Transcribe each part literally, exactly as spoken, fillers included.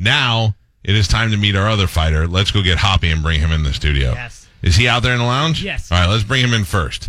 Now it is time to meet our other fighter. Let's go get Hoppy and bring him in the studio. Yes. Is he out there in the lounge? Yes. All right, let's bring him in first.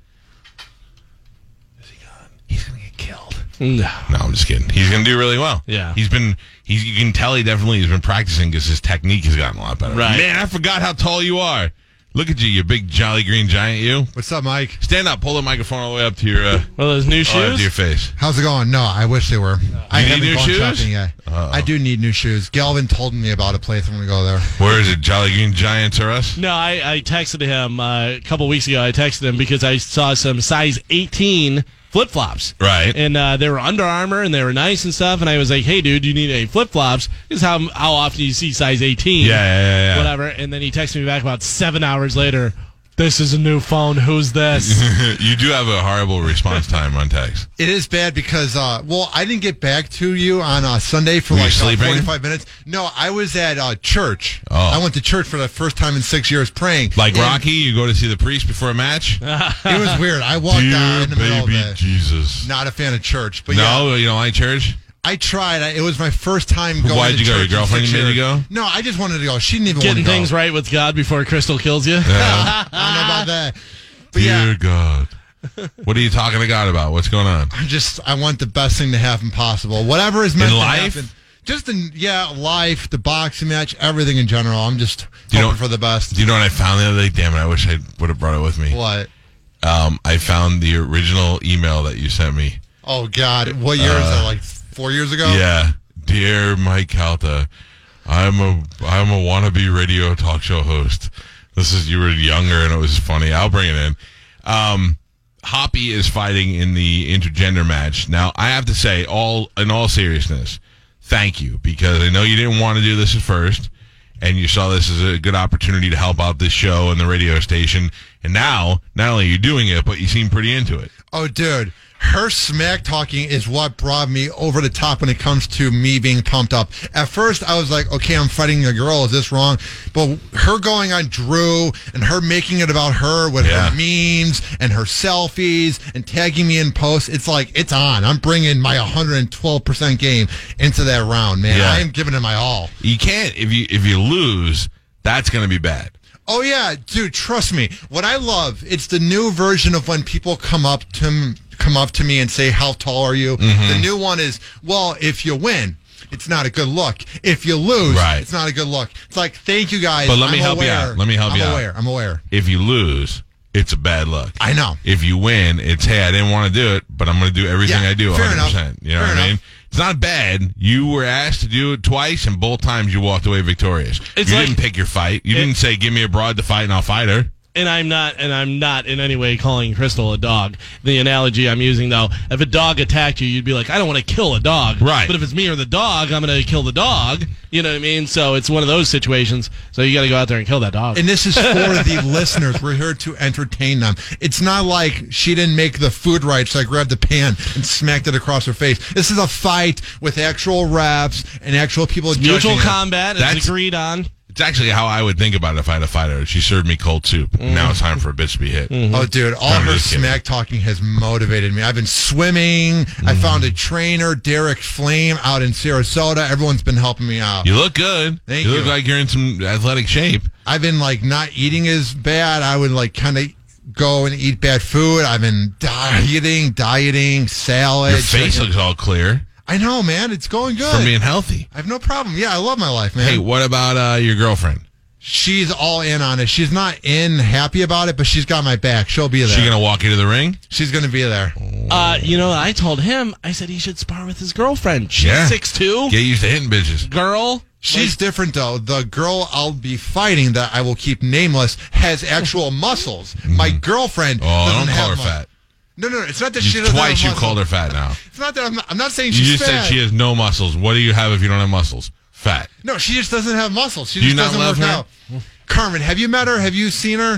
Is he gone? He's going to get killed. No. No, I'm just kidding. He's going to do really well. Yeah. He's been, he's, you can tell he definitely has been practicing because his technique has gotten a lot better. Right. Man, I forgot how tall you are. Look at you, you big jolly green giant, you. What's up, Mike? Stand up, pull the microphone all the way up to your, uh, Well, those new all the way up shoes? to your face. How's it going? No, I wish they were. I need haven't new gone shoes? shopping yet. Uh-oh. I do need new shoes. Galvin told me about a place. I'm going to go there. Where is it, Jolly Green Giants or us? No, I, I texted him uh, a couple weeks ago. I texted him because I saw some size eighteen flip-flops. Right. And uh, they were Under Armour, and they were nice and stuff. And I was like, hey, dude, you need a flip-flops. This is how, how often you see size eighteen. Yeah, yeah, yeah, yeah. Whatever. And then he texted me back about seven hours later. This is a new phone. Who's this? You do have a horrible response time on text. It is bad because, uh, well, I didn't get back to you on uh, Sunday for Were you like uh, sleeping? forty-five minutes. No, I was at uh, church. Oh. I went to church for the first time in six years praying. Like And Rocky, you go to see the priest before a match? It was weird. I walked out in the middle of baby it. Jesus. Not a fan of church. But No, yeah, you don't like church? I tried. I, it was my first time going Why'd to you go? church Your in girlfriend six made you years. go? No, I just wanted to go. She didn't even Getting want to things go. right with God before Crystal kills you? I don't know about that. But Dear yeah, God. What are you talking to God about? What's going on? I just I want the best thing to happen possible. Whatever is meant In to life? happen. Just in yeah, life, the boxing match, everything in general. I'm just Do you hoping know- for the best. Do you know what I found the other day? Damn it, I wish I would have brought it with me. What? Um, I found the original email that you sent me. Oh God! What year is that? Like four years ago? Yeah. Dear Mike Calta, I'm a I'm a wannabe radio talk show host. This is you were younger and it was funny. I'll bring it in. Um, Hoppy is fighting in the intergender match. Now I have to say, all in all seriousness, thank you, because I know you didn't want to do this at first, and you saw this as a good opportunity to help out this show and the radio station. And now, not only are you doing it, but you seem pretty into it. Oh, dude. Her smack talking is what brought me over the top when it comes to me being pumped up. At first, I was like, okay, I'm fighting a girl. Is this wrong? But her going on Drew and her making it about her with Yeah. her memes and her selfies and tagging me in posts, it's like, it's on. I'm bringing my one hundred twelve percent game into that round, man. Yeah. I am giving it my all. You can't if you if you lose, that's going to be bad. Oh, yeah, dude, trust me. What I love, it's the new version of when people come up to m- come up to me and say, how tall are you? Mm-hmm. The new one is, well, if you win, it's not a good look. If you lose, Right. it's not a good look. It's like, thank you, guys. But let me I'm help you aware. out. Let me help I'm you out. aware. I'm aware. If you lose, it's a bad look. I know. If you win, it's, hey, I didn't want to do it, but I'm going to do everything Yeah, I do fair one hundred percent. enough. You know Fair what I mean? enough. It's not bad. You were asked to do it twice, and both times you walked away victorious. It's you like- didn't pick your fight. You it- didn't say, give me a broad to fight, and I'll fight her. And I'm not, and I'm not in any way calling Crystal a dog. The analogy I'm using, though, if a dog attacked you, you'd be like, I don't want to kill a dog. Right. But if it's me or the dog, I'm going to kill the dog. You know what I mean? So it's one of those situations. So you got to go out there and kill that dog. And this is for the listeners. We're here to entertain them. It's not like she didn't make the food right, so I grabbed the pan and smacked it across her face. This is a fight with actual reps and actual people Mutual judging it. combat. That's- It's agreed on. It's actually how I would think about it if I had a fighter. She served me cold soup. Mm-hmm. Now it's time for a bitch to be hit. Oh, dude, all I'm her just kidding. smack talking has motivated me. I've been swimming. Mm-hmm. I found a trainer, Derek Flame, out in Sarasota. Everyone's been helping me out. You look good. Thank you look you. like you're in some athletic shape. I've been, like, not eating as bad. I would, like, kind of go and eat bad food. I've been dieting, dieting, salad. Your face chicken. looks all clear I know, man. It's going good. from being healthy. I have no problem. Yeah, I love my life, man. Hey, what about uh, your girlfriend? She's all in on it. She's not in happy about it, but she's got my back. She'll be there. She gonna walk you to the ring? She's going to be there. Uh, you know, I told him, I said he should spar with his girlfriend. She's Yeah. six two. Get used to hitting bitches. Girl. She's Like, different, though. The girl I'll be fighting, that I will keep nameless, has actual muscles. My girlfriend Oh, doesn't don't call have her mu- fat. No, no, it's not that You- she doesn't twice have you called her fat now. It's not that I'm not, I'm not saying You she's just fat. said she has no muscles. What do you have if you don't have muscles? Fat. No, she just doesn't have muscles. She Do you just not doesn't love work her? out. Carmen, have you met her? Have you seen her?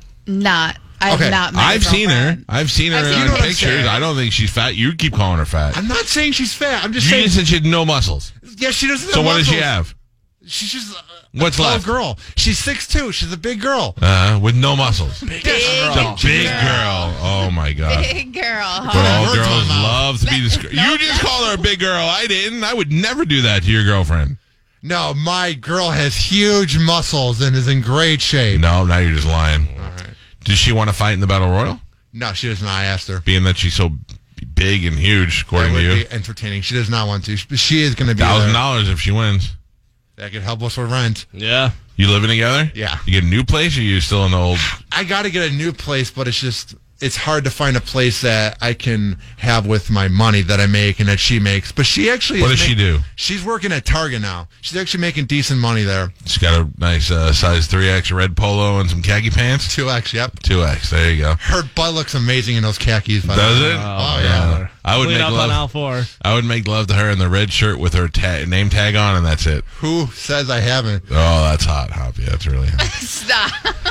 Not. I've Okay. not met I've her seen her. girlfriend. I've seen her I've seen on her. You know what I'm pictures. saying. I don't think she's fat. You keep calling her fat. I'm not saying she's fat. I'm just You saying. just said she had no muscles. Yeah, she doesn't So have what does muscles. she have? She's just a, What's a tall left? girl. She's six two. She's a big girl. Uh, with no muscles. Big The big girl. Oh my god. Big girl. But huh? all words in my girls mouth. love to be described. No, You just no. called her a big girl. I didn't. I would never do that to your girlfriend. No, my girl has huge muscles and is in great shape. No, now you're just lying. All right. Does she want to fight in the Battle Royal? No, she does not. I asked her. Being that she's so big and huge, That according would to you. be entertaining. She does not want to. She she is going to be Thousand there. dollars if she wins. That could help us with rent. Yeah. You living together? Yeah. You get a new place, or you still in the old? I got to get a new place, but it's just it's hard to find a place that I can have with my money that I make and that she makes. But she actually What is does she ma- do? She's working at Target now. She's actually making decent money there. She's got a nice uh, size three X red polo and some khaki pants. two X, yep. two X. There you go. Her butt looks amazing in those khakis. By the Does way. it? Oh, yeah. I would Clean make up love. on all four. I would make love to her in the red shirt with her ta- name tag on, and that's it. Who says I haven't? Oh, that's hot, Hoppy. That's really hot. Stop.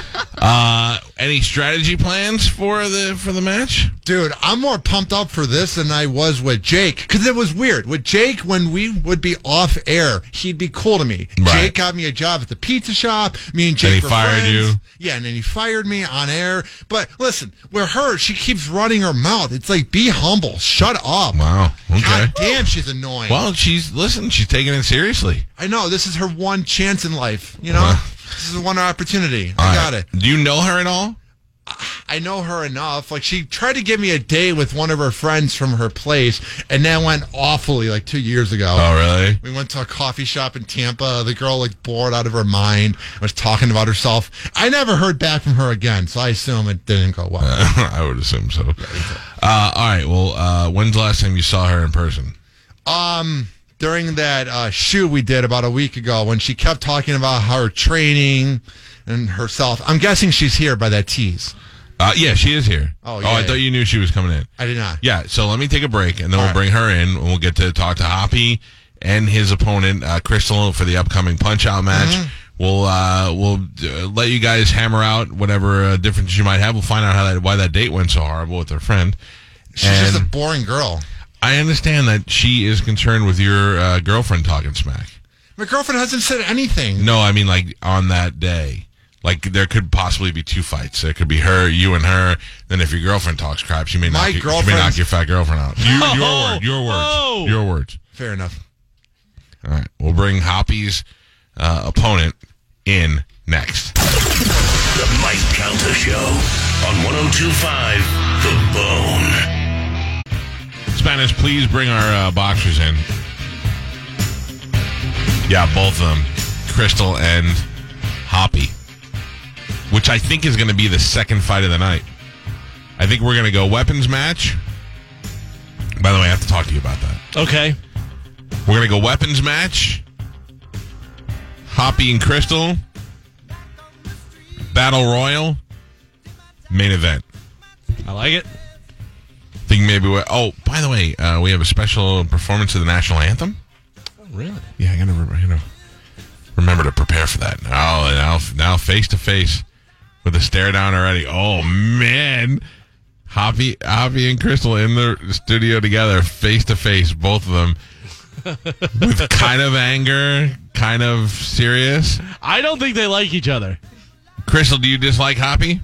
uh, any strategy plans for the for the match? Dude, I'm more pumped up for this than I was with Jake. Because it was weird. With Jake, when we would be off air, he'd be cool to me. Right. Jake got me a job at the pizza shop. Me and Jake Then he were fired friends. you. Yeah, and then he fired me on air. But listen, with her, she keeps running her mouth. It's like, be humble. Shut up. Wow. Okay. God damn, she's annoying. Well, she's listen. She's taking it seriously. I know. This is her one chance in life. You know? Uh, This is one opportunity. All I right. got it. Do you know her at all? I know her enough. Like, she tried to give me a date with one of her friends from her place, and that went awfully like two years ago. Oh, really? We went to a coffee shop in Tampa. The girl looked bored out of her mind, was talking about herself. I never heard back from her again, so I assume it didn't go well. I would assume so. Uh, all right. Well, uh, when's the last time you saw her in person? Um, during that uh, shoot we did about a week ago, when she kept talking about her training and herself. I'm guessing she's here by that tease. Uh, yeah, she is here. Oh, Oh, yeah, I yeah. thought you knew she was coming in. I did not. Yeah, so let me take a break, and then All we'll right. bring her in, and we'll get to talk to Hoppy and his opponent, uh, Crystal, for the upcoming Punch-Out match. Mm-hmm. We'll uh, we'll uh, let you guys hammer out whatever uh, differences you might have. We'll find out how that why that date went so horrible with her friend. She's And just a boring girl. I understand that she is concerned with your uh, girlfriend talking smack. My girlfriend hasn't said anything. No, I mean like on that day. Like there could possibly be two fights. There could be her, you and her. Then if your girlfriend talks crap, she may My knock you, she may girlfriend's- knock your fat girlfriend out. You, your word, your words, Oh. your words. Fair enough. All right, we'll bring Hoppy's uh, opponent in next. The Mike Calta Show on one oh two point five The Bone. Spanish, please bring our uh, boxers in. Yeah, both of them, Crystal and Hoppy, which I think is going to be the second fight of the night. I think we're going to go weapons match. By the way, I have to talk to you about that. Okay. We're going to go weapons match. Hoppy and Crystal. Battle Royal. Main event. I like it. Think maybe we Oh, by the way, uh, we have a special performance of the national anthem. Oh, really? Yeah, I gotta, I gotta remember to prepare for that. Now, now, now, face to face with a stare down already. Oh man, Hoppy, Hoppy, and Crystal in the studio together, face to face, both of them, with kind of anger, kind of serious. I don't think they like each other. Crystal, do you dislike Hoppy?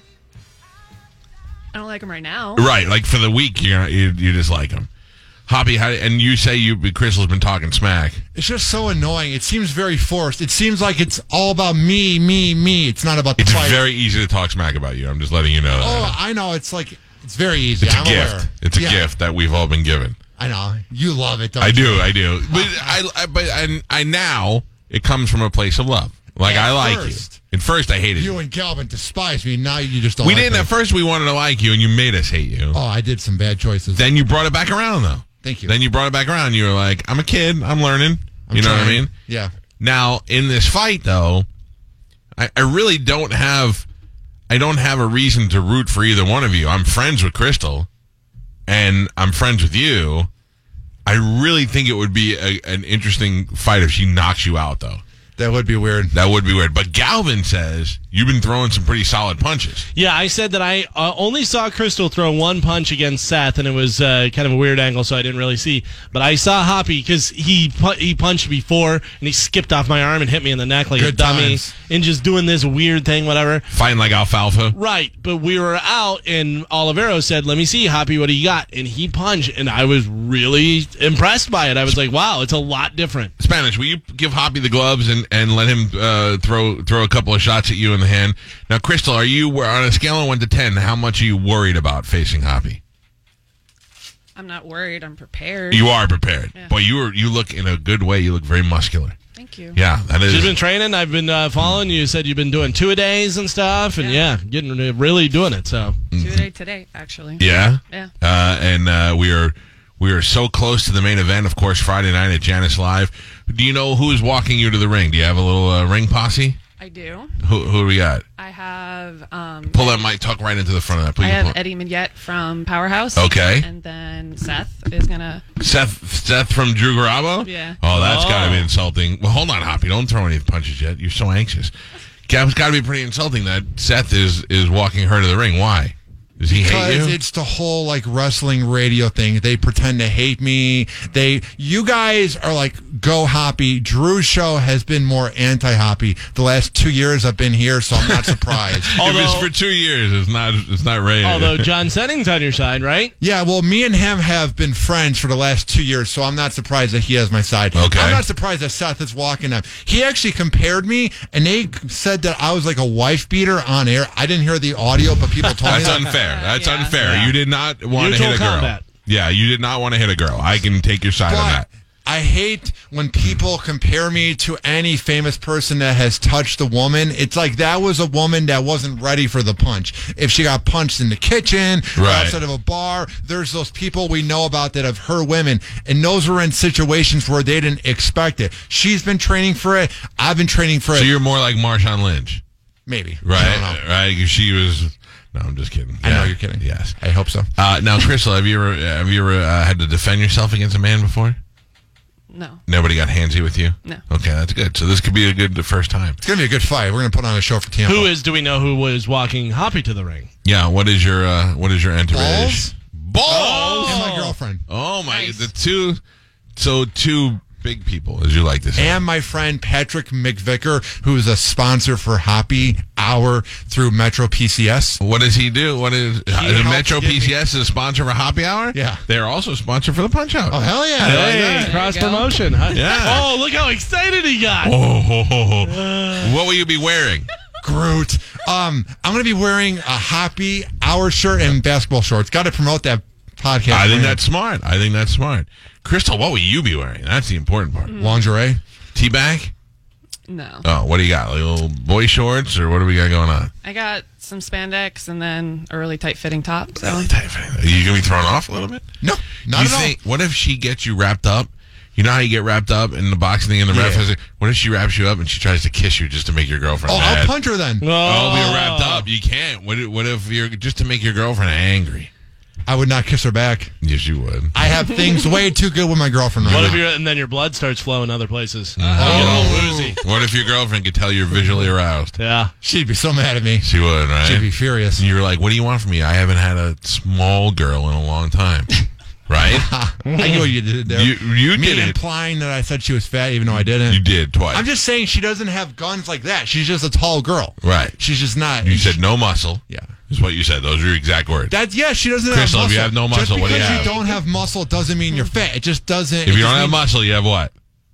I don't like him right now. Right, like for the week, you you you dislike him. Hoppy, how, and you say you Crystal's been talking smack. It's just so annoying. It seems very forced. It seems like it's all about me, me, me. It's not about the It's fight. very easy to talk smack about you. I'm just letting you know that. Oh, I know. It's like it's very easy. It's a I'm gift. aware. It's a Yeah, gift that we've all been given. I know. You love it, don't I you? do, I do. But I, I but I, I now it comes from a place of love. Like At I like first. you. At first, I hated you. You and Calvin despise me. Now you just don't. We like didn't me. at first. We wanted to like you, and you made us hate you. Oh, I did some bad choices. Then you brought it back around, though. Thank you. Then you brought it back around. You were like, "I'm a kid. I'm learning." I'm you know what I trying. mean? Yeah. Now in this fight, though, I, I really don't have. I don't have a reason to root for either one of you. I'm friends with Crystal, and I'm friends with you. I really think it would be a, an interesting fight if she knocks you out, though. That would be weird. That would be weird. But Galvin says you've been throwing some pretty solid punches. Yeah, I said that I uh, only saw Crystal throw one punch against Seth, and it was uh, kind of a weird angle, so I didn't really see. But I saw Hoppy because he pu- he punched before, and he skipped off my arm and hit me in the neck like Good a dummy, times. and just doing this weird thing, whatever. Fighting like alfalfa. Right, but we were out, and Olivero said, "Let me see, Hoppy, what do you got?" And he punched, and I was really impressed by it. I was like, "Wow, it's a lot different." Spanish, will you give Hoppy the gloves and, and let him uh, throw throw a couple of shots at you in the hand? Now, Crystal, are you on a scale of one to ten? How much are you worried about facing Hoppy? I'm not worried. I'm prepared. You are prepared. Yeah. Boy, you are, you look in a good way. You look very muscular. Thank you. Yeah, that is. She's been training. I've been uh, following. You said you've been doing two a days and stuff, and yeah, Yeah. getting really doing it. So Two a day today, actually. Yeah. Yeah. Uh, and uh, we are we are so close to the main event. Of course, Friday night at Janice Live. Do you know who is walking you to the ring? Do you have a little uh, ring posse? I do. Who who do we got? I have um Pull that mic. Tuck right into the front of that. Please. I have Pull- Eddie Mignette from Powerhouse. Okay. And then Seth is gonna Seth Seth from Drew Garabo? Yeah. Oh, that's Oh. got to be insulting. Well, hold on, Hoppy. Don't throw any punches yet. You're so anxious. It's got to be pretty insulting that Seth is is walking her to the ring. Why? Does he hate Because you? it's the whole like wrestling radio thing. They pretend to hate me. They, you guys are like go Hoppy. Drew's show has been more anti-Hoppy the last two years I've been here, so I'm not surprised. if it's Although- for two years, it's not it's not rated. although John Senning's on your side, right? Yeah, well, me and him have been friends for the last two years, so I'm not surprised that he has my side. Okay. I'm not surprised that Seth is walking up. He actually compared me, and they said that I was like a wife beater on air. I didn't hear the audio, but people told me That's that. unfair. That's Yeah. unfair. Yeah. You did not want to Neutral hit a girl. combat. Yeah, you did not want to hit a girl. I can take your side on But that. I hate when people compare me to any famous person that has touched a woman. It's like that was a woman that wasn't ready for the punch. If she got punched in the kitchen or Right. outside of a bar, there's those people we know about that have hurt women, and those were in situations where they didn't expect it. She's been training for it. I've been training for So it. you're more like Marshawn Lynch, Maybe. right? I don't know. Right? 'Cause She was. No, I'm just kidding. I know Yeah. you're kidding. Yes. I hope so. Uh, now, Crystal, have you ever have you ever uh, had to defend yourself against a man before? No. Nobody got handsy with you? No. Okay, that's good. So this could be a good first time. It's going to be a good fight. We're going to put on a show for Tampa. Who is? Do we know who was walking Hoppy to the ring? Yeah. What is your uh, what is your entourage? Balls? Balls. And my girlfriend. Oh my! Nice. The two, so two big people, as you like to say. And my friend Patrick McVicker, who is a sponsor for Hoppy Hour through Metro P C S. What does he do? What is, is helps Metro give me- P C S is a sponsor for Happy Hour? Yeah. They're also a sponsor for the Punch Out. Oh, hell yeah. Hey, cross There you go. promotion. Huh? Yeah. Oh, look how excited he got. Oh, ho, ho, ho. What will you be wearing? Groot. Um, I'm going to be wearing a Hoppy Hour shirt and basketball shorts. Got to promote that podcast. I think brand. that's smart. I think that's smart. Crystal, what will you be wearing? That's the important part. lingerie. Teabag? No. Oh, what do you got? Like little boy shorts, or what do we got going on? I got some spandex and then a really tight fitting top. So Really tight fitting. Are you gonna be thrown off a little bit? No, not you at all. think? What if she gets you wrapped up? You know how you get wrapped up in the boxing thing, and the ref Yeah. has it. What if she wraps you up and she tries to kiss you just to make your girlfriend Oh, mad? I'll punch her then. Oh, be wrapped up. You can't. What if, what if you're just to make your girlfriend angry? I would not kiss her back. Yes, you would. I have things way too good with my girlfriend right What if now. you're, and then your blood starts flowing other places? Oh. You get all woozy. What if your girlfriend could tell you're visually aroused? Yeah. She'd be so mad at me. She would, right? She'd be furious. And you're like, what do you want from me? I haven't had a small girl in a long time. Right? I knew what you did there. You you me did it. implying that I said she was fat, even though I didn't. You did twice. I'm just saying she doesn't have guns like that. She's just a tall girl. Right. She's just not. You said no muscle. Yeah. Is what you said. Those are your exact words. That's yeah. She doesn't Crystal, have if muscle. you have no muscle, just what do you because have? don't have muscle doesn't mean you're fat. It just doesn't. If it you just don't have means- muscle, you have what?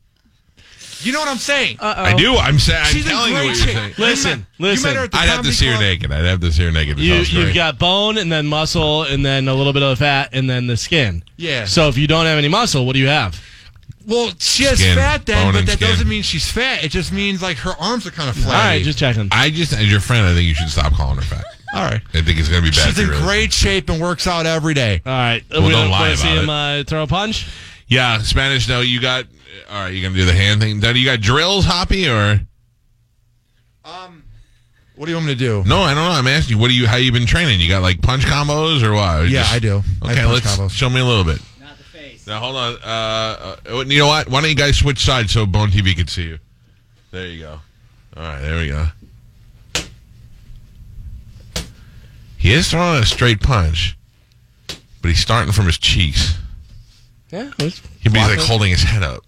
you know what I'm saying. Uh-oh. I do. I'm saying. I'm She's in telling you great what you're shape. saying. Listen, You met- you met listen. her at the I'd have to comedy see her club. naked. I'd have to see her naked. to You, tell a story. you've got bone and then muscle and then a little bit of fat and then the skin. Yeah. So if you don't have any muscle, what do you have? Well, she has Skin, fat then, bone but and that skin. doesn't mean she's fat. It just means like her arms are kind of All flat. right, just checking. I just, as your friend, I think you should stop calling her fat. All right. I think it's going to be bad She's for in your great shape and works out every day. All right. Well, we don't lie wanna see about him uh, throw a punch? Yeah, Spanish. No, you got. All right, you going to do the hand thing? Now, do you got drills, Hoppy, or Um, what do you want me to do? no? I don't know. I'm asking you. What do you? How you been training? You got like punch combos or what? Or Yeah, just- I do. I Okay, have let's punch combos. show me a little bit. Not the face. Now hold on. Uh, uh, you know what? Why don't you guys switch sides so Bone T V can see you? There you go. All right, there we go. He is throwing a straight punch, but he's starting from his cheeks. Yeah, he's He'd be like blocking. holding his head up.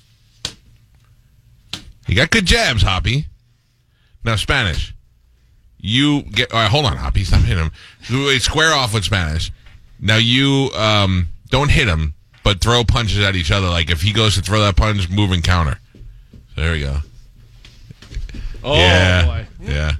He got good jabs, Hoppy. Now, Spanish. You get... All right, hold on, Hoppy. Stop hitting him. Wait, square off with Spanish. Now, you um, don't hit him, but throw punches at each other. Like, if he goes to throw that punch, move and counter. So, there we go. Oh, yeah. boy. Yeah.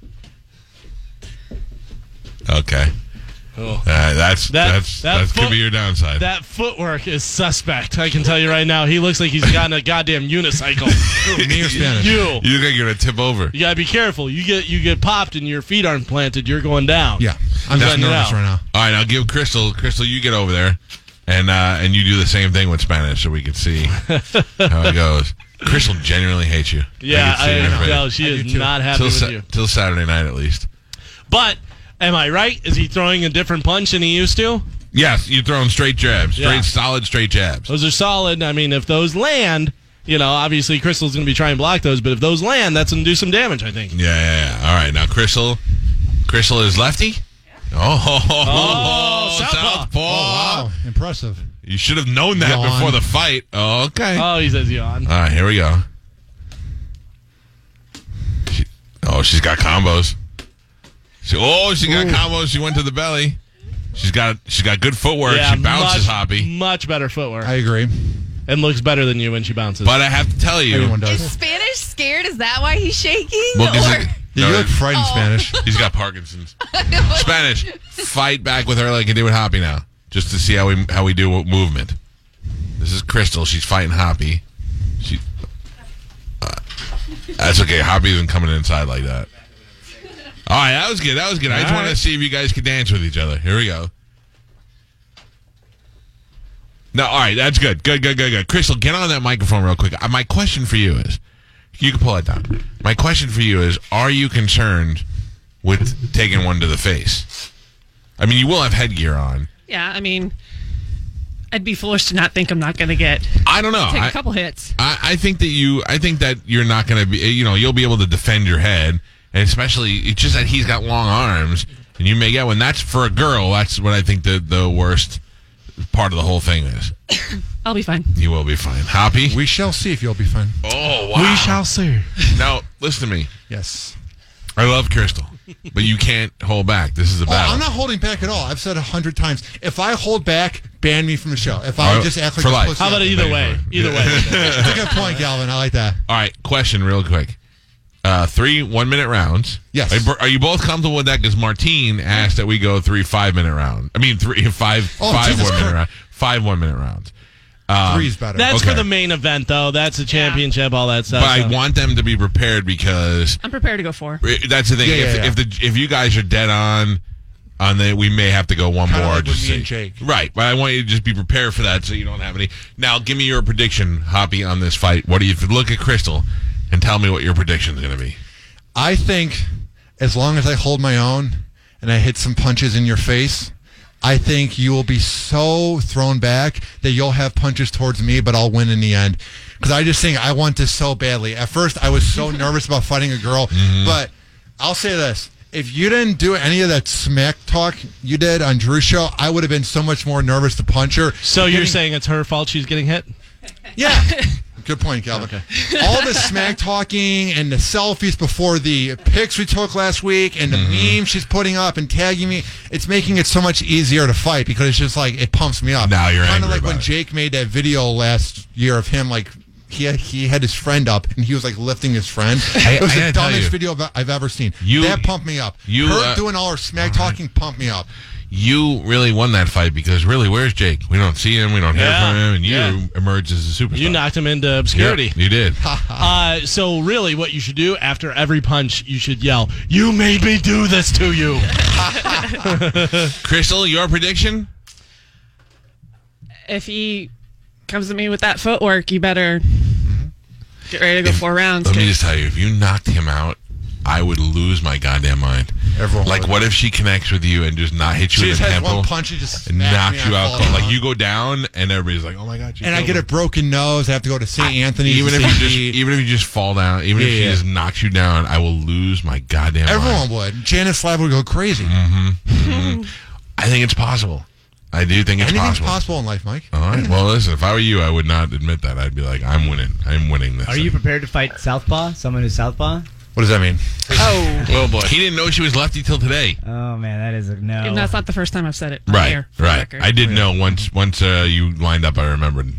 Okay. Oh. Uh, that's That- that's that that could foot- be your downside. That footwork is suspect. I can tell you right now. He looks like he's gotten a goddamn unicycle. Me or Spanish? You. You look like you're gonna tip over. You gotta be careful. You get you get popped and your feet aren't planted. You're going down. Yeah. I'm just Letting it nervous out. right now. All right, now give Crystal. Crystal, you get over there, and uh, and you do the same thing with Spanish, so we can see how it goes. Crystal genuinely hates you. Yeah, can see it in her I, face. no, she I is do too. not happy till, with sa- you. till Saturday night at least. But am I right? Is he throwing a different punch than he used to? Yes, you're throwing straight jabs, straight Yeah. solid straight jabs. Those are solid. I mean, if those land, you know, obviously Crystal's going to be trying to block those. But if those land, that's going to do some damage, I think. Yeah, yeah, yeah. All right, now Crystal. Crystal is lefty. Oh, Oh, southpaw. Oh, wow. Impressive. You should have known that Yawn. before the fight. Oh, okay. Oh, he says yawn. All right, here we go. She, oh, she's got combos. She, oh, she got Ooh. combos. She went to the belly. She's got she's got good footwork. Yeah, she bounces, much, Hoppy. Much better footwork. I agree. and looks better than you when she bounces. But I have to tell you, Everyone Is does. Spanish scared? Is that why he's shaking? well, 'cause Or- it- Yeah, you no, look frightened Oh. Spanish. he's got Parkinson's. Spanish, fight back with her like you do with Hoppy now, just to see how we how we do with movement. This is Crystal. She's fighting Hoppy. She. Uh, that's okay. Hoppy isn't coming inside like that. All right, that was good. That was good. I just All wanted right. to see if you guys could dance with each other. Here we go. No, all right, that's good. Good, good, good, good. Crystal, get on that microphone real quick. Uh, my question for you is, you can pull it down. My question for you is, are you concerned with taking one to the face? I mean, you will have headgear on. Yeah, I mean, I'd be foolish to not think I'm not going to get I don't know. take I, a couple hits. I, I think that you. I think that you're not going to be. You know, you'll be able to defend your head, and especially it's just that he's got long arms, and you may get one. That's for a girl. That's what I think the the worst part of the whole thing is. I'll be fine. You will be fine. Hoppy. We shall see if you'll be fine. Oh wow. we shall see. Now listen to me. Yes. I love Crystal, but you can't hold back. This is a Oh, battle. I'm not holding back at all. I've said a hundred times. If I hold back, ban me from the show. If I All right, just act like for a life. pussy, How about either way? Either way. That's a good point, Galvin. I like that. All right, question real quick. Uh, three one-minute rounds. Yes. Are, are you both comfortable with that? Because Martine asked that we go three five-minute round. I mean, three five Oh, five Jesus one-minute Christ. round. Five one-minute rounds. Um, Three's better. That's Okay. for the main event, though. That's a championship, all that stuff. But I so. want them to be prepared because I'm prepared to go four. that's the thing. Yeah, if yeah, yeah. if the if you guys are dead on on the, we may have to go one Kinda more. like with just me see. and Jake. Right, but I want you to just be prepared for that so you don't have any. Now, give me your prediction, Hoppy, on this fight. What do you look at Crystal and tell me what your prediction is going to be? I think as long as I hold my own and I hit some punches in your face, I think you will be so thrown back that you'll have punches towards me, but I'll win in the end. Because I just think I want this so badly. At first, I was so nervous about fighting a girl, but I'll say this. If you didn't do any of that smack talk you did on Drew's show, I would have been so much more nervous to punch her. So you're Getting- saying it's her fault she's getting hit? Yeah. Good point, Calvin. All the smack talking and the selfies before the pics we took last week and the memes she's putting up and tagging me, it's making it so much easier to fight because it's just like, it pumps me up. Now you're Kind angry of like about when it. Jake made that video last year of him, like, he had, he had his friend up and he was like lifting his friend. I- it was I the gotta tell dumbest you, video I've- I've ever seen. you- that pumped me up. you, Her uh, doing all her smack talking pumped me up. You really won that fight because really, where's Jake? We don't see him. We don't hear Yeah. from him, and you Yeah. emerged as a superstar. You knocked him into Yeah, obscurity. you did. Uh, so really, what you should do after every punch, you should yell, "You made me do this to you." Crystal, your prediction? If he comes at me with that footwork, you better get ready to go If- four rounds. Let me 'cause just tell you, if you knocked him out, I would lose my goddamn mind. Everyone like, would. what if she connects with you and just not hit you She in just the has temple one punch and just and smacks knocks me, you I out? fall cold? Like, down. you go down and everybody's like, oh my god, she And I killed get her. a broken nose. I have to go to Saint Anthony's. Even to if you see just, me. even if you just fall down, even if Yeah, she yeah. just knocks you down, I will lose my goddamn Everyone mind. would. Janice Slav would go crazy. I think it's possible. I do think it's Anything's possible. possible in life, Mike. All right. Well, listen. If I were you, I would not admit that. I'd be like, I'm winning. I'm winning this. Are you thing. prepared to fight Southpaw? Someone who's Southpaw? What does that mean? Oh, Oh boy. He didn't know she was lefty till today. Oh man, that is a no. and that's not the first time I've said it. on Right. air, for the Right. record. I did know once. Once uh, you lined up, I remembered.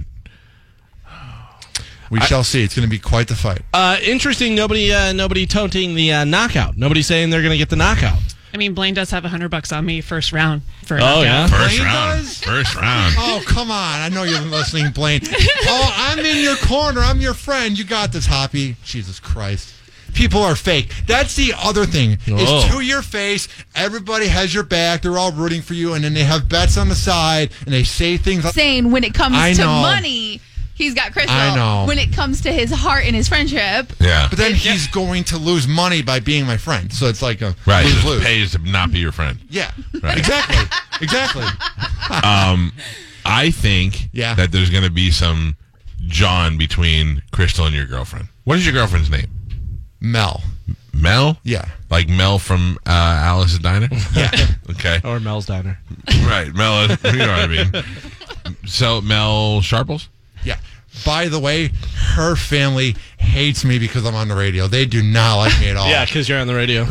We shall see. It's going to be quite the fight. Uh, interesting. Nobody, uh, nobody toting the uh, knockout. Nobody saying they're going to get the knockout. I mean, Blaine does have a hundred bucks on me first round for a Oh, knockout. yeah? First Blaine round. does? First round. Oh, come on. I know you're listening, Blaine. Oh, I'm in your corner. I'm your friend. You got this, Hoppy. Jesus Christ. People are fake. That's the other thing. Oh. It's to your face. Everybody has your back. They're all rooting for you. And then they have bets on the side. And they say things like, Saying when it comes I to know. money, he's got Crystal. I know. When it comes to his heart and his friendship, Yeah. but then he's going to lose money by being my friend. So it's like a Right. It just lose-lose. pays to not be your friend. Yeah. Right. Exactly. Exactly. Um, I think Yeah. that there's going to be some John between Crystal and your girlfriend. What is your girlfriend's name? Mel. Mel? Yeah. Like Mel from uh, Alice's Diner? Yeah. Okay. Or Mel's Diner. Right. Mel, is- you know what I mean. So, Mel Sharples? Yeah. By the way, her family hates me because I'm on the radio. They do not like me at all. Yeah, because you're on the radio.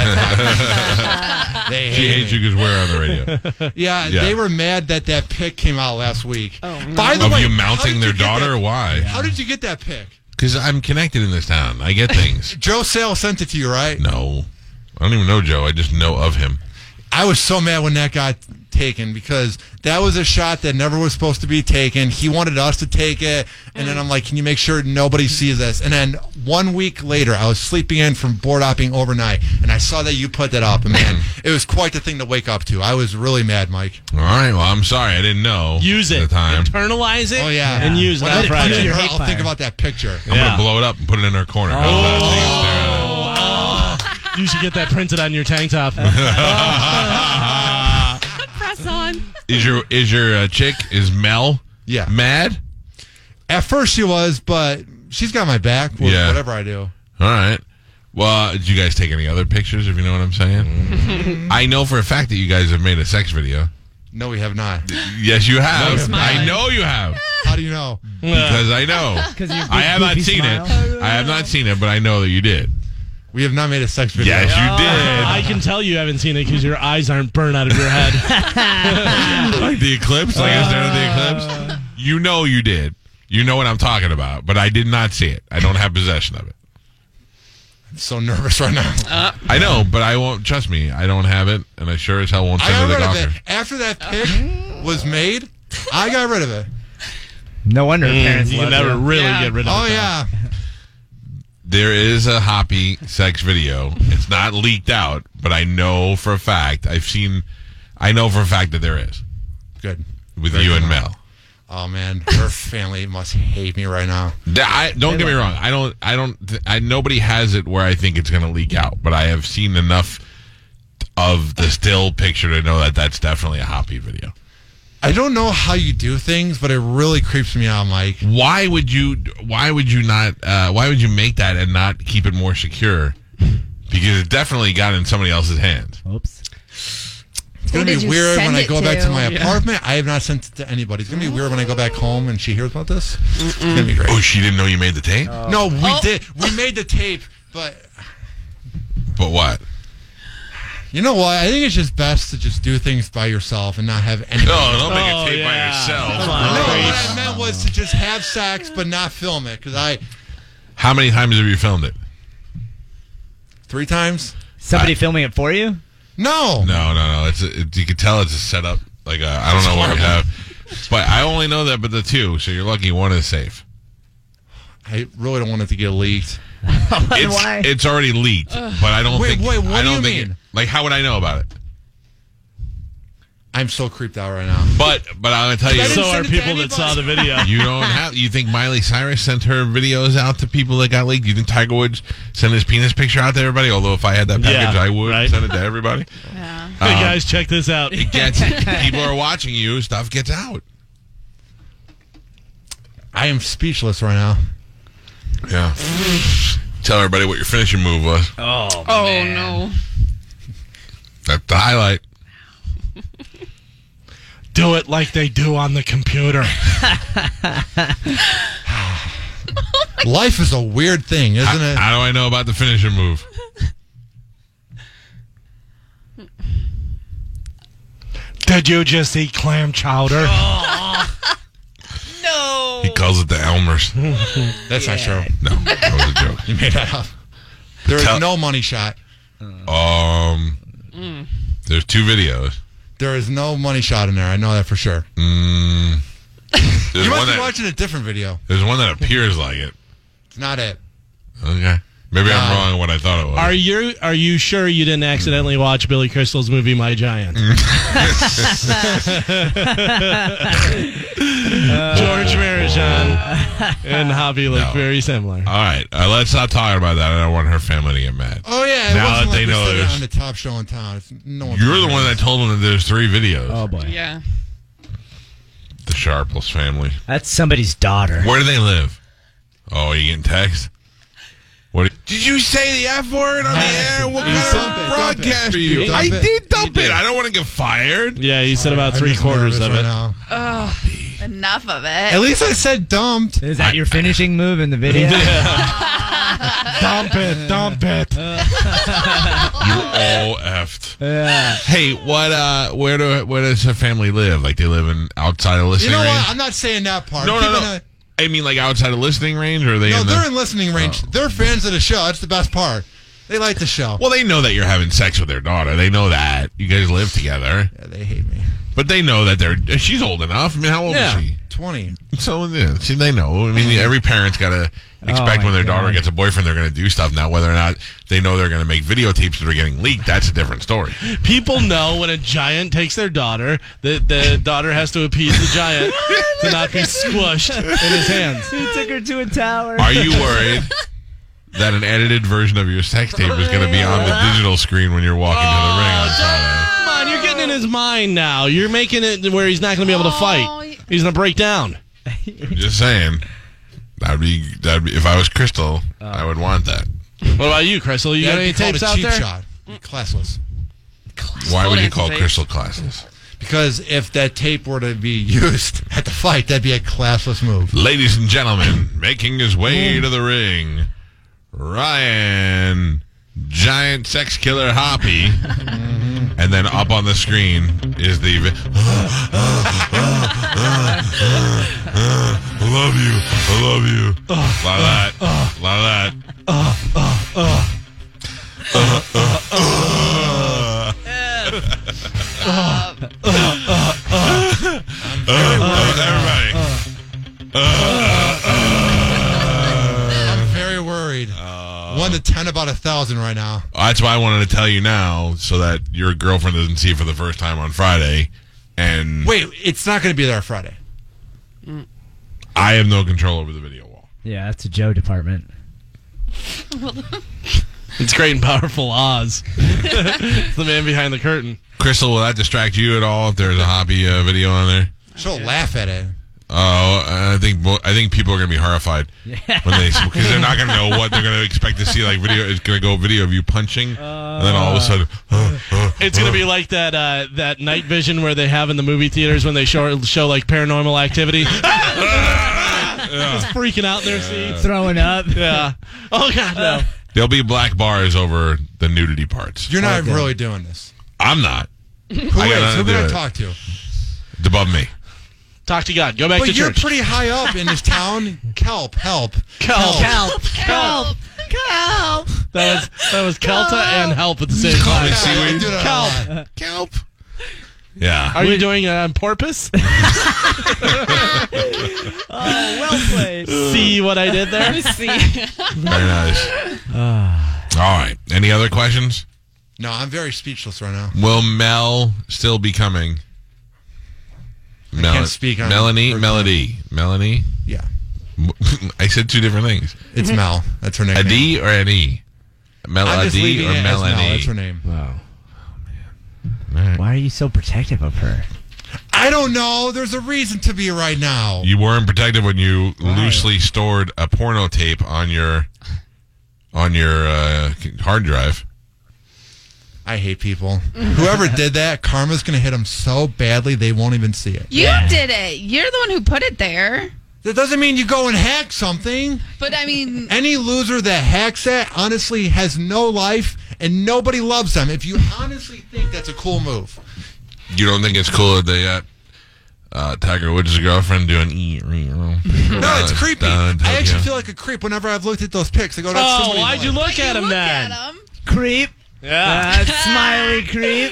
They She hate hates me. you because we're on the radio. Yeah, Yeah. they were mad that that pic came out last week. Oh, no. By the Of way, you how mounting did their you get daughter? that- Why? How did you get that pic? Because I'm connected in this town. I get things. Joe Sale sent it to you, right? No. I don't even know Joe. I just know of him. I was so mad when that got taken because that was a shot that never was supposed to be taken. He wanted us to take it, and then I'm like, can you make sure nobody sees this? And then one week later, I was sleeping in from board hopping overnight, and I saw that you put that up, and man, it was quite the thing to wake up to. I was really mad, Mike. All right. Well, I'm sorry. I didn't know. Use at it. the time. Internalize it. Oh, yeah. And use it When on I punch Friday. Your her, hate I'll fire. think about that picture. I'm Yeah. going to blow it up and put it in her corner. How's that? Take a stare at it. You should get that printed on your tank top. Press on. Is your is your uh, chick is Mel? Yeah. Mad? At first she was, but she's got my back with Yeah. whatever I do. All right. Well, did you guys take any other pictures? If you know what I'm saying. I know for a fact that you guys have made a sex video. No, we have not. Yes, you have. No, I smiling. know you have How do you know? because I know. 'Cause of your I have not goofy seen smile. it. I have not seen it, but I know that you did. We have not made a sex video. Yes, you did. I can tell you haven't seen it because your eyes aren't burned out of your head. Like the eclipse, like I said at the eclipse. You know you did. You know what I'm talking about, but I did not see it. I don't have possession of it. I'm so nervous right now. I know, but I won't. Trust me, I don't have it, and I sure as hell won't I send it got to rid of Gawker. it. After that pic was made, I got rid of it. No wonder her parents you can love never you. really Yeah. get rid of Oh, it. though. yeah. There is a Hoppy sex video. It's not leaked out, but I know for a fact. I've seen. I know for a fact that there is Good. with Very you good. and Mel. Oh, man. Her family must hate me right now. Th- I, don't get me wrong. I don't. I don't. th- I, nobody has it where I think it's going to leak out, but I have seen enough of the still picture to know that that's definitely a Hoppy video. I don't know how you do things, but it really creeps me out, Mike. Why would you? Why would you not? Uh, why would you make that and not keep it more secure? Because it definitely got in somebody else's hands. Oops. It's going Who to did be you weird send when I it go back to to? my Yeah. apartment. I have not sent it to anybody. It's going to be weird when I go back home and she hears about this. It's going to be great. Oh, she didn't know you made the tape. No, we Oh. did. We made the tape, but But what? you know what? I think it's just best to just do things by yourself and not have any. No, don't make Oh, a tape by yeah. yourself. Come No, on. what Grace. I meant was to just have sex but not film it because I How many times have you filmed it? three times. Somebody I- filming it for you? No, No, no, no. It's a, it, you can tell it's a setup. Like I I don't know what we have, but I only know that. But the two, so you're lucky one is safe. I really don't want it to get leaked. It's Why? it's already leaked, but I don't Wait, think. wait, what I do don't you think mean? It, like, how would I know about it? I'm so creeped out right now. But but I'm gonna tell you, So are send it to people that saw the anybody. video. you don't have. You think Miley Cyrus sent her videos out to people that got leaked? You think Tiger Woods sent his penis picture out to everybody? Although if I had that package, Yeah, I would right. send it to everybody. Yeah. Hey Um, guys, check this out. It gets people are watching you. Stuff gets out. I am speechless right now. Yeah. Tell everybody what your finishing move was. Oh, Oh man. no. That's the highlight. Do it like they do on the computer. Life is a weird thing, isn't How, it? how do I know about the finishing move? Did you just eat clam chowder? No. He calls it the Elmers. That's not true. No, that was a joke. You made that up. There is Tell- no money shot. Um, there's two videos. There is no money shot in there. I know that for sure. Mm, there's You one must be that watching a different video. there's one that appears like it. It's not it. Okay, maybe I'm No. wrong in what I thought it was. Are you are you sure you didn't accidentally watch Billy Crystal's movie My Giant? George Marijan and Hobby look No. very similar. All right, uh, let's not talk about that. I don't want her family to get mad. Oh yeah. It Now wasn't that like they we know said it there's- on the top show in town. It's, no one You're the one that told them that there's three videos. Oh, boy. Yeah. The Sharpless family. That's somebody's daughter. Where do they live? Oh, you getting text? What did you say the F word on the air? What kind dump it, of dump it. broadcast are you? Dump I it. did dump You it. did. I don't want to get fired. Yeah, he said about I'm three just quarters nervous of right it. now. Enough of it. At least I said dumped. Is that your finishing move in the video? Dump it, dump it. You all effed. Yeah. Hey, what? Uh, where do where does her family live? Like they live in outside of You listening know range? what? I'm not saying that part. No, no, Keeping no. a- I mean, like outside of listening range, or are they no, in the? they're in listening range. They're fans of the show. That's the best part. They like the show. Well, they know that you're having sex with their daughter. They know that you guys live together, Yeah, they hate me. but they know that they're. She's old enough. I mean, how old Yeah. is she? twenty. So yeah, see, they know. I mean, every parent's got to expect my when their God. daughter gets a boyfriend, they're going to do stuff. Now, whether or not they know they're going to make videotapes that are getting leaked, that's a different story. People know when a giant takes their daughter, the, the daughter has to appease the giant to not be squished in his hands. He took her to a tower. Are you worried that an edited version of your sex tape is going to be on the digital screen when you're walking to the ring on Friday? Come on, you're getting in his mind now. You're making it where he's not going to be able to Oh, fight. He's going to break down. I'm just saying. That'd be, that'd be if I was Crystal, I would want that. What about you, Crystal? You got That'd any be called tapes a out cheap there? shot. Classless. Why would you Dancing call tape. Crystal classes? Because if that tape were to be used at the fight, that'd be a classless move. Ladies and gentlemen, making his way to the ring, Ryan, giant sex killer Hoppy, and then up on the screen is the. vi- I love you. I love you. A lot of that. A lot of that. Everybody. I'm very worried. One to ten about a thousand right now. That's why I wanted to tell you now, so that your girlfriend doesn't see it for the first time on Friday. And Wait, it's not going to be there Friday. I have no control over the video wall. Yeah, that's a Joe department. It's great and powerful Oz. It's the man behind the curtain. Crystal, will that distract you at all if there's a Hoppy uh, video on there? She'll laugh at it. Oh, I think bo- I think people are going to be horrified when they because they're not going to know what they're going to expect to see. Like video, it's going to go video of you punching, and then all of a sudden, uh, uh, It's going to be like that uh, that night vision where they have in the movie theaters when they show show like Paranormal Activity. Just freaking out in their seats. Throwing up. Yeah. Oh God, no. there'll be black bars over the nudity parts. You're not Okay. really doing this. I'm not. Who I is? got Who nothing are to we do going with to it. talk to? It's above me. Talk to God. Go back But to you're church. pretty high up in this town. Kelp, help. Kelp. Help. Help! Help! That was that was Kelta and help at the same Call me time. seaweed. I do that a Kelp. lot. Kelp. Yeah. Are you doing uh, on porpoise? Oh, well played. See what I did there? See. Very nice. All right. Any other questions? No, I'm very speechless right now. Will Mel still be coming Mel- can't speak on Melanie, her- Melody, Melanie. Yeah, I said two different things. it's Mel. That's her nickname. A D or an E? I'm just Melody leaving or it as Mel. Melanie? That's her name. Wow. Why are you so protective of her? I don't know. There's a reason to be right now. You weren't protected when you loosely stored a porno tape on your on your uh, hard drive. I hate people. Whoever did that, karma's going to hit them so badly they won't even see it. You did it. You're the one who put it there. That doesn't mean you go and hack something. But I mean, Any loser that hacks that honestly has no life and nobody loves them. If you honestly think that's a cool move. You don't think it's cool that they got uh, Tiger Woods' girlfriend doing e No, it's creepy. I actually feel like a creep whenever I've looked at those pics. I go, that's Oh, somebody's why'd you life. look at him look then? at him. Creep. Yeah. That smiley creep.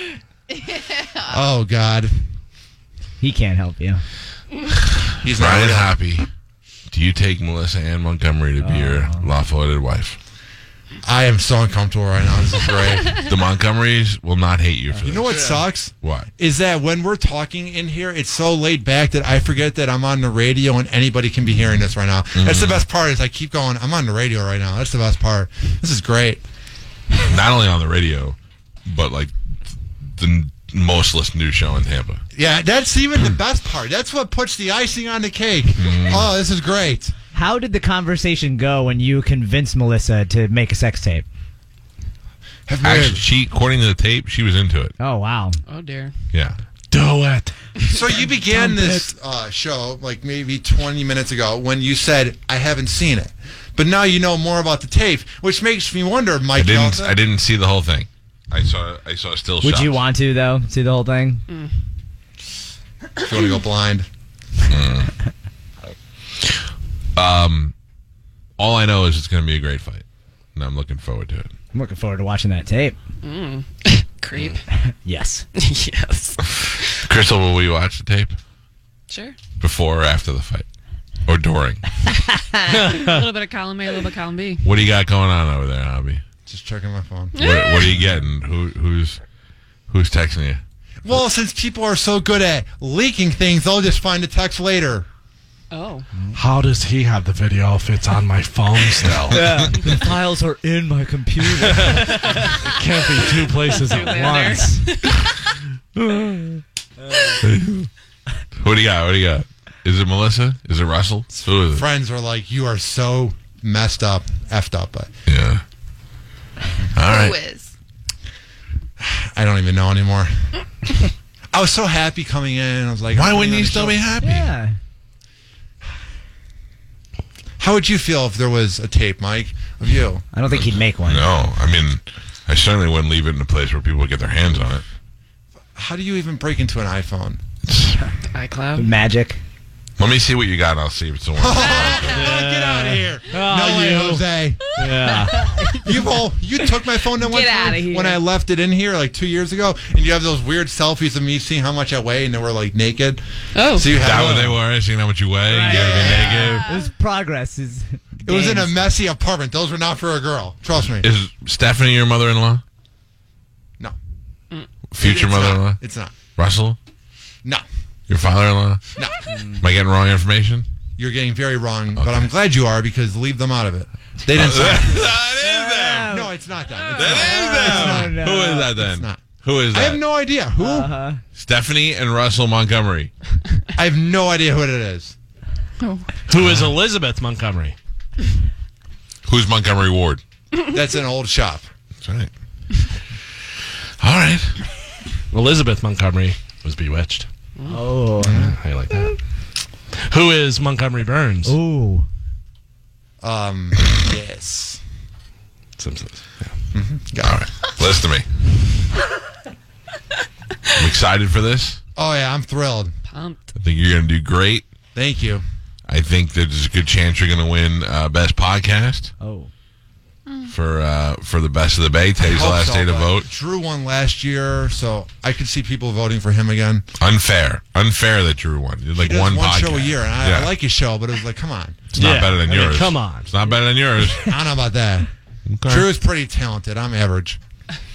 Oh, God. He can't help you. He's not Ryan real. Happy, do you take Melissa Ann Montgomery to be your lawful-wedded wife? I am so uncomfortable right now. This is great. The Montgomerys will not hate you for You this. know what sucks? What? Is that when we're talking in here, it's so laid back that I forget that I'm on the radio and anybody can be hearing this right now. That's the best part is I keep going, I'm on the radio right now. That's the best part. This is great. Not only on the radio, but like the most listened to show in Tampa. Yeah, that's even the best part. That's what puts the icing on the cake. Oh, this is great. How did the conversation go when you convinced Melissa to make a sex tape? Have Actually, she, according to the tape, she was into it. Oh, wow. Oh dear. Yeah. Do it. So you began this uh, show like maybe twenty minutes ago when you said, I haven't seen it. But now you know more about the tape, which makes me wonder, Mike. I didn't. Kelsa- I didn't see the whole thing. I saw. I saw still Would shots. you want to, though, see the whole thing? If you want to go blind. Um, all I know is it's going to be a great fight, and I'm looking forward to it. I'm looking forward to watching that tape. Creep. Yes. Yes. Crystal, will we watch the tape Sure. before or after the fight, or during? A little bit of column A, a little bit of column B. What do you got going on over there, Hobby? Just checking my phone. What, what are you getting? Who, who's who's texting you? Well, since people are so good at leaking things, they'll just find the text later. Oh. How does he have the video if it's on my phone still? The files are in my computer. It can't be two places at Two once. What do you got? What do you got? Is it Melissa? Is it Russell? Who is it? Friends are like, you are so messed up, effed up. But Yeah. All Who right. is? I don't even know anymore. I was so happy coming in. I was like, Why I'm wouldn't putting you on a still show. be happy? Yeah. How would you feel if there was a tape, Mike, of you? I don't think he'd make one. No, I mean, I certainly wouldn't leave it in a place where people would get their hands on it. How do you even break into an iPhone? iCloud. Magic. Let me see what you got, and I'll see if it's the one. Get out of here. Oh, no way, you. Jose. Yeah. You've all, you took my phone that one Get time outta here. when I left it in here like two years ago, and you have those weird selfies of me seeing how much I weigh, and they were like naked. Oh. So you Is have that what they were? Seeing how much you weigh? You gotta be naked. It was progress. Is It was in a messy apartment. Those were not for a girl. Trust me. Is Stephanie your mother-in-law? No. Future It's mother-in-law? Not. It's not. Russell? No. Your father-in-law? No. Am I getting wrong information? You're getting very wrong, but I'm glad you are because leave them out of it. They didn't say that No, it's not them. It's is them. no. Who is that then? It's not. Who is I that? have no idea. Who? Uh-huh. Stephanie and Russell Montgomery. I have no idea who it is. Who is Elizabeth Montgomery? Who's Montgomery Ward? That's an old shop. That's right. All right. Elizabeth Montgomery was bewitched. Oh. I like that. Who is Montgomery Burns? Ooh. Um, yes. Simpsons. Got All it. right. Listen to me. I'm excited for this. Oh, yeah, I'm thrilled. Pumped. I think you're going to do great. Thank you. I think there's a good chance you're going to win uh, Best Podcast Oh. for uh, for the Best of the Bay. Today's the Hope last so, day to but vote. Drew won last year, so I could see people voting for him again. Unfair. Unfair that Drew won. You did like He does one, one podcast. show a year, and I, Yeah. I like his show, but it was like, come on. It's not Yeah. better than I mean, yours. come on. It's not better than yours. I don't know about that. Okay. Drew's pretty talented. I'm average.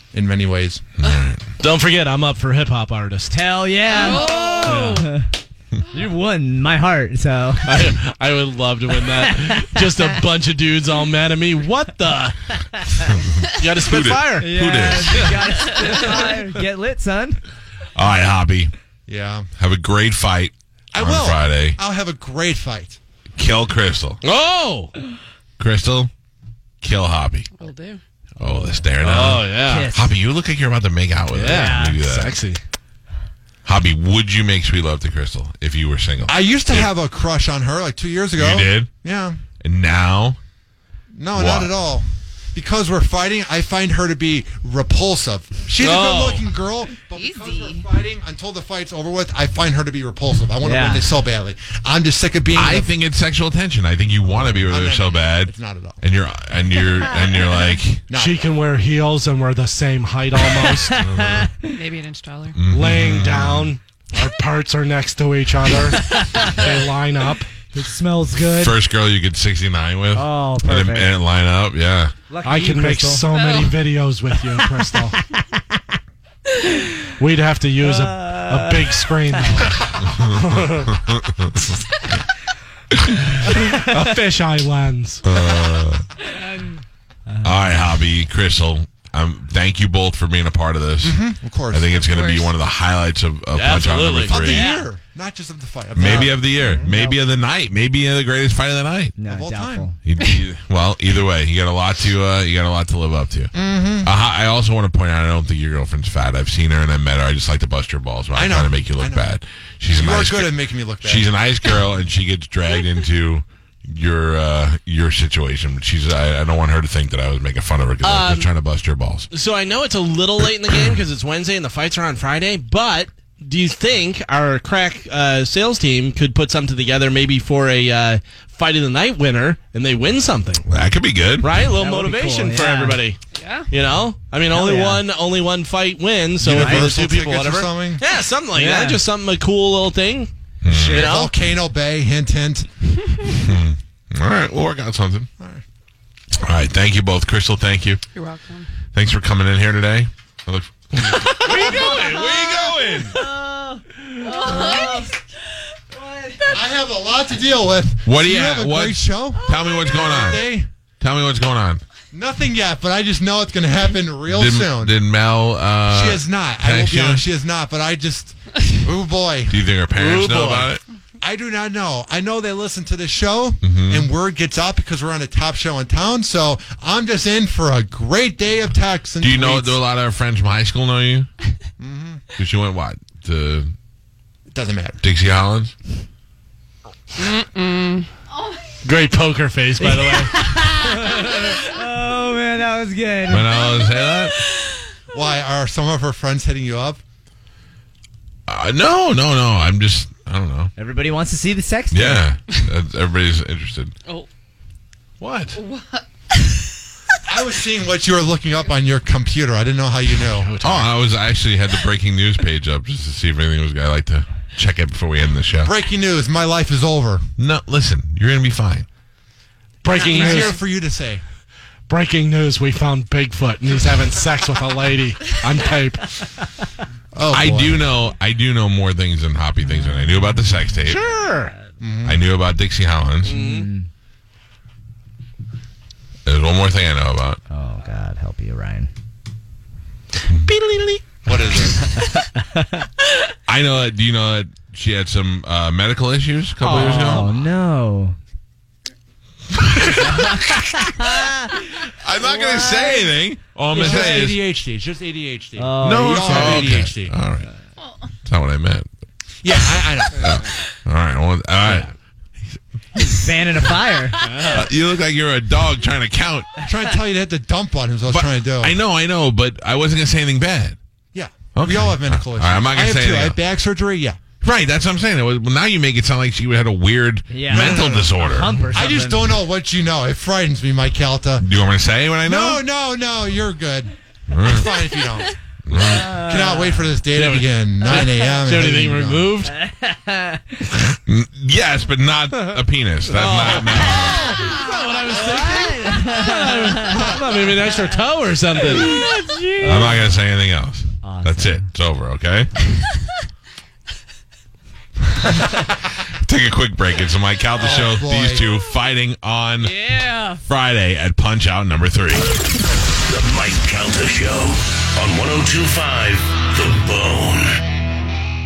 in many ways. Don't forget, I'm up for hip hop artist. Hell yeah. Oh, You won my heart, so. I, I would love to win that. Just a bunch of dudes all mad at me. What the? You got to spit Who did? fire. Who did? You gotta spit fire. Get lit, son. All right, Hoppy. Yeah. Have a great fight I on will. Friday. I'll have a great fight. Kill Crystal. Oh. Crystal, kill Hoppy. Will do. Oh, the stare down. Oh, yeah. Kiss. Hoppy, you look like you're about to make out with Yeah. her. when you do that. Sexy. Hoppy, would you make sweet love to Crystal if you were single? I used to have a crush on her like two years ago. You did? Yeah. And now? No, What? not at all. Because we're fighting, I find her to be repulsive. She's Oh. a good-looking girl, but because Easy. we're fighting, until the fight's over with, I find her to be repulsive. I want to Yeah. win this so badly. I'm just sick of being. I the- think it's sexual tension. I think you want to be with I'm her not- so bad. It's not at all. And you're and you're and you're like Not She can wear heels and we're the same height almost. Maybe an inch taller. Laying down. Our parts are next to each other. They line up. It smells good. first girl you get sixty-nine with. Oh, and, perfect. it, and it line up. Yeah. Lucky I you, can make Crystal. so many videos with you, Crystal. We'd have to use a, a big screen, though. A fisheye lens. All right, Hobby, Crystal. Um, thank you both for being a part of this. Of course. I think it's Of going to be course. one of the highlights of, of Yeah, Punch Out number absolutely. of the three. year, not just of the fight. Of the Maybe year. of the year. Maybe of the night. Maybe of the greatest fight of the night. No, Of all doubtful. time. You- you- well, either way, you got a lot to uh, you got a lot to live up to. Mm-hmm. Uh, I also want to point out, I don't think your girlfriend's fat. I've seen her and I met her. I just like to bust her balls. But I I'm know. trying to make you I look know. bad. She's a You are nice. good gir- at making me look bad. She's a nice girl, and she gets dragged into your uh, your situation. She's. I, I don't want her to think that I was making fun of her because I was just trying to bust her balls. So I know it's a little late in the game because it's Wednesday and the fights are on Friday, but do you think our crack uh, sales team could put something together maybe for a uh, fight of the night winner and they win something? That could be good. Right? A little That would be motivation cool, for yeah. everybody. Yeah. You know? I mean, Hell only yeah. one only one fight wins, so if the Universal two people, tickets or whatever. something? Yeah, something like Yeah. that. Just something, a cool little thing. Hmm. You know? Volcano Bay, hint, hint. All right, we'll work out something. All right. All right. Thank you both, Crystal. Thank you. You're welcome. Thanks for coming in here today. I look- Where you going? Where you going? I have a lot to deal with. What do you have? have? A What? great show. Tell me what's going on. Day? Tell me what's going on. Nothing yet, but I just know it's going to happen real Did, soon. did Mel? Uh, she has not. I will text be you? honest, she has not. But I just, oh boy, Do you think her parents Ooh, know boy. about it? I do not know. I know they listen to the show, Mm-hmm. and word gets out because we're on the top show in town. So I'm just in for a great day of texts. And Do you know? tweets. Do a lot of our friends from high school know you? Mm-hmm. Because you went what to It doesn't matter. Dixie Hollins? Great poker face, by the way. Oh, man, that was good. When I was say that? Why are some of her friends hitting you up? Uh, no, no, no. I'm just. I don't know. Everybody wants to see the sex tape. Yeah, That's- everybody's interested. Oh. What? I was seeing what you were looking up on your computer. I didn't know how you knew. Oh, I was I actually had the breaking news page up just to see if anything was. I like to check it before we end the show. Breaking news: my life is over. No, listen. You're gonna be fine. Breaking Easier news. for you to say. Breaking news, we found Bigfoot and he's having sex with a lady on tape. Oh, I boy. do know. I do know more things than Hoppy things, and I knew about the sex tape. Sure. I knew about Dixie Hollins. There's one more thing I know about. Oh, God, help you, Ryan. What is it? I know that. Do you know that she had some uh, medical issues a couple years Oh, ago? no. I'm not going to say anything. All I'm going It's to just say A is D H D. It's just A D H D. Oh, no. we It's all have oh, A D H D. okay. All right. That's not what I meant. Yeah, I, I know. All right. Well, all right. Fan in a fire. Uh, you look like you're a dog trying to count. I'm trying to tell you to hit the dump button is what I was But trying to do. I know, I know, but I wasn't going to say anything bad. Yeah. Okay. We all have medical All issues. right, I'm not gonna I have say two. I anything have back surgery. Yeah. Right. That's what I'm saying. It was, well, now you make it sound like she had a weird Yeah. mental No, no, no, no. disorder. Hump or I something. just don't know what you know. It frightens me, Mike Calta. Do you want me to say what I know? No, no, no. You're good. All right. It's fine if you don't. Cannot wait for this day to begin. nine a.m. Do you have anything removed? N- Yes, but not a penis. That's not. No. That's not what I was thinking. I thought maybe an extra toe or something. I'm not going to say anything else. That's it. It's over, okay? Take a quick break. It's the Mike Calta Show. boy. These two fighting on Yeah. Friday at Punch Out number three. The Mike Calta Show on one oh two point five The Bone.